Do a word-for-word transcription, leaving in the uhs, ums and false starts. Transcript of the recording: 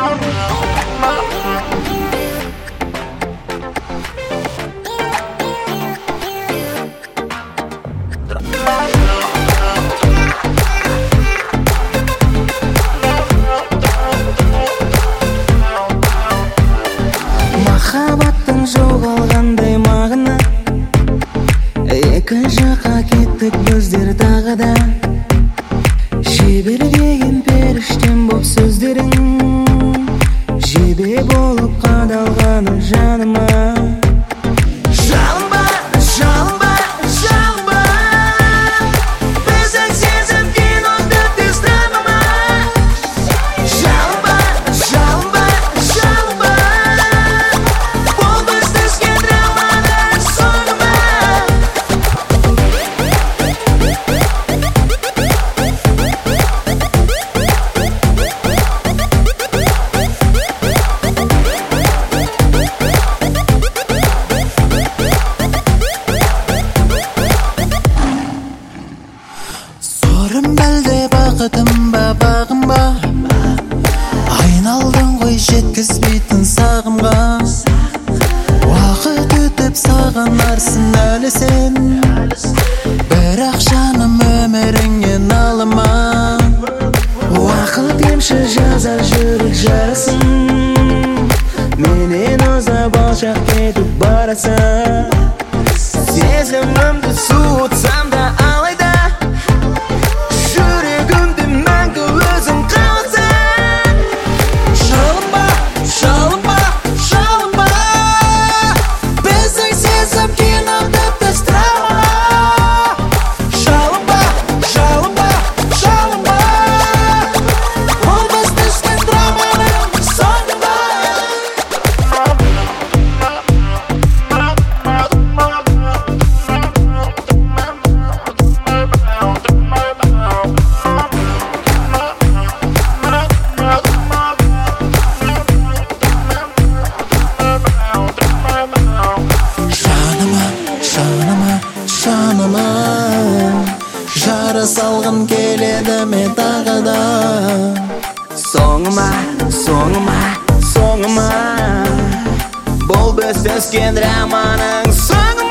Махаббаттың жоғалғандай мағына, екі жаққа кеттік біздер тағы да. Жебірген періштем боп сөздерің, жебе болып қадалғаны жаныма. Жалынба, жалынба, жалынба, біздің сезім киноды тез драма. Жалынба, жалынба, жалынба, бұл біз түскен драманың соңы ма? Сорым бәлде бақытым ба, бағым ба, айналдың ғой жеткізбейтін сағымға. Уақыт өтіп сағынарсың әлі сен, бірақ жаным өміріңнен алыма. Уақыт емші жазар жүрек жарасын, менен ұзап алшақ кетіп барасың. Сезімімді суытсам да алайда, жүрегімде мәңгі өзің қаласың. Жалынба, жалынба, жалынба, біздің сезім киноды тез драма. Жалынба, жалынба, жалынба, бұл біз түскен драманың соңы ма? Жаныма, жаныма, жаныма, жара салғым келеді мен тағы да. Соңыма, соңыма, соңыма, бұл біз түскен драманың соңы ма?